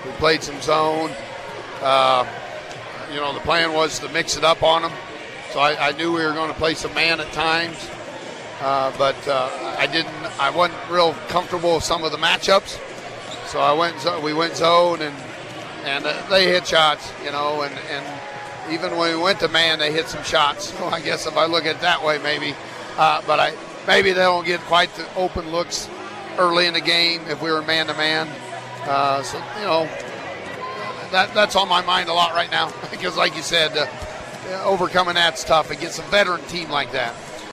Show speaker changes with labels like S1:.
S1: We played some zone. The plan was to mix it up on them. So I knew we were going to play some man at times. But I wasn't real comfortable with some of the matchups. So we went zone and they hit shots, and even when we went to man, they hit some shots. So I guess if I look at it that way, maybe. But maybe they don't get quite the open looks early in the game if we were man-to-man. That's on my mind a lot right now because, like you said, overcoming that's tough against a veteran team like that.